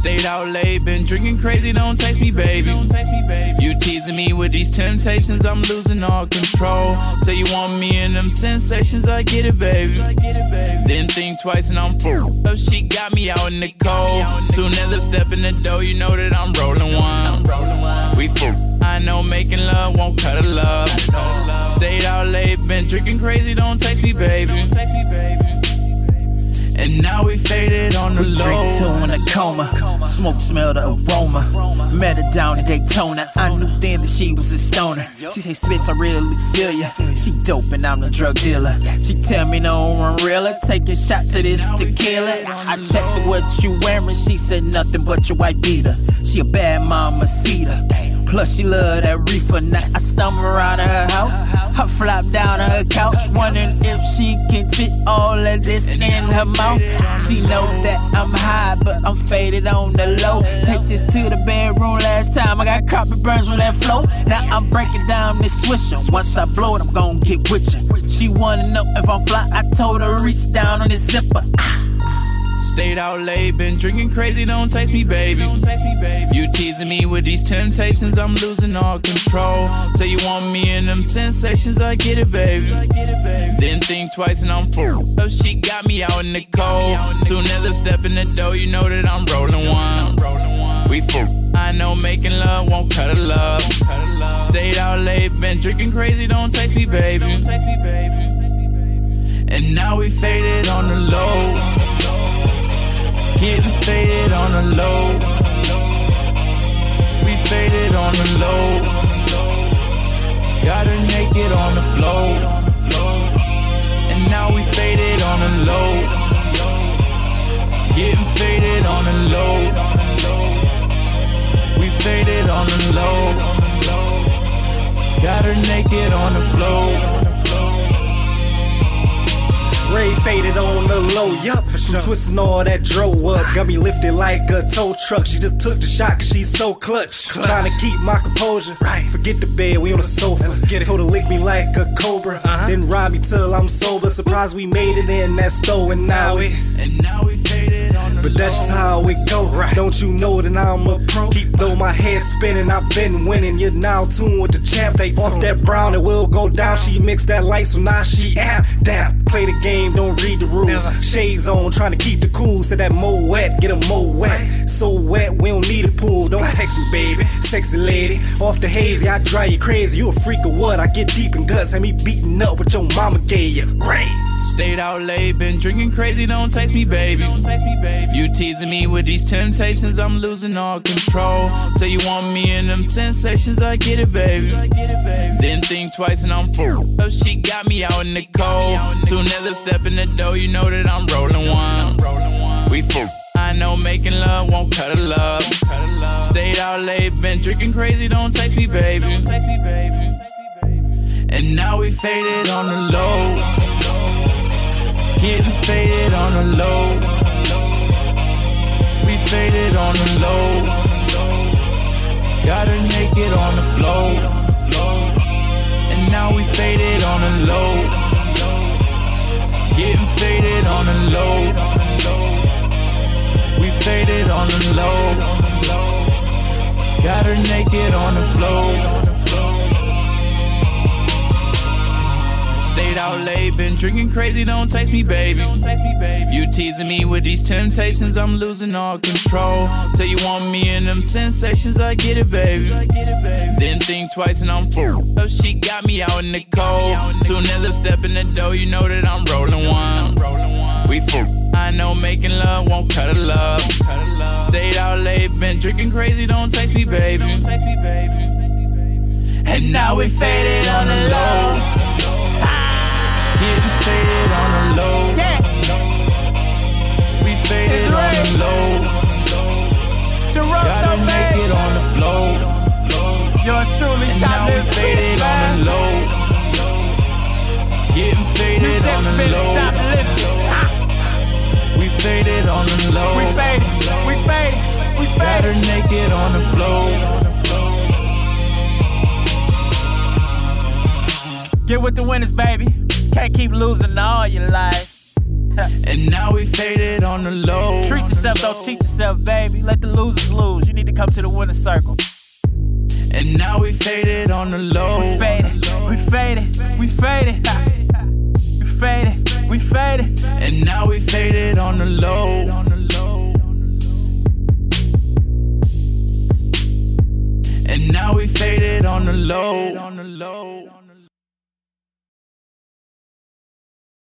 Stayed out late, been drinking crazy, don't text me, baby. You teasing me with these temptations, I'm losing all control. Say you want me in them sensations, I get it, baby. Didn't think twice and I'm full. So she got me out in the cold. Soon as I step in the door, you know that I'm rolling one. We full. I know making love won't cut a love. Stayed out late, been drinking crazy, don't text me, baby. And now we faded on the low. Drink two in a coma, smoke smell the aroma. Met her down in Daytona, I knew then that she was a stoner. She say, Spitz, I really feel ya. She dope and I'm the drug dealer. She tell me no one realer, taking shots of this tequila. I text her what you wearing, she said nothing but your white beater. She a bad mama cedar. Plus she love that reefer. Now I stumble around her house, I flop down on her couch, wondering if she can fit all of this in her mouth. She know that I'm high, but I'm faded on the low. Take this to the bedroom last time, I got carpet burns with that flow. Now I'm breaking down this swisher. Once I blow it, I'm gon' get with ya. She wanna know if I'm fly, I told her reach down on this zipper. Stayed out late, been drinking crazy, don't text me, baby. You teasing me with these temptations, I'm losing all control. Say you want me in them sensations, I get it, baby. Didn't think twice and I'm full. So she got me out in the cold. Soon as I step in the door, you know that I'm rolling one. We full. I know making love won't cut a love. Stayed out late, been drinking crazy, don't text me, baby. And now we faded on the low. Getting faded on the low. We faded on the low. Got her naked on the floor. And now we faded on the low. Getting faded on the low. We faded on the low. Got her naked on the floor. Ray faded on the low, yup. From twisting all that dro up, got me lifted like a tow truck. She just took the shot cause she's so clutch. Trying to keep my composure. Forget the bed, we on the sofa. Told her lick me like a cobra. Then ride me till I'm sober. Surprised we made it in that store and now we faded on the but that's just how it go. Don't you know that I'm a pro? Keep though my head spinning, I've been winning. You're now tuned with the champ. Stay off that brown, it will go down. She mixed that light, so now she out. Down. Play the game, don't read the rules. Shades on, trying to keep the cool. Said that mo wet, get 'em mo wet. So wet, we don't need a pool. Don't text me, baby, sexy lady. Off the hazy, I drive you crazy. You a freak or what? I get deep in guts, have me beating up what your mama gave you. Rain. Stayed out late, been drinking crazy, don't text me, baby. You teasing me with these temptations, I'm losing all control. Say you want me in them sensations, I get it, baby. Didn't think twice and I'm full. So she got me out in the cold. Soon as I step in the door, you know that I'm rolling one. We full. I know making love won't cut a love. Stayed out late, been drinking crazy, don't text me, baby. And now we faded on the low. Getting faded on the low. We faded on the low. Got her naked on the floor. And now we faded on the low. Getting faded on the low. We faded on the low. Got her naked on the floor. Stayed out late, been drinking crazy, don't text me, baby. You teasing me with these temptations, I'm losing all control. Say you want me in them sensations, I get it, baby. Didn't think twice and I'm full. So she got me out in the cold. Soon as I step in the door, you know that I'm rolling one. We full. I know making love won't cut a love. Stayed out late, been drinking crazy, don't text me, baby. And now we faded on the low. Getting faded on the low. We faded on the low. Got her naked on the floor. And now we faded on the low. Getting faded on the low. We faded on the low. Got her naked on the floor. Get with the winners, baby. Can't keep losing all your life. And And now we faded on the low. Treat yourself, don't cheat yourself, baby. Let the losers lose. You need to come to the winner's circle. And now we faded on the low. We faded, we faded, we faded. We faded, we faded. And now we faded on the low. And now we faded on the low.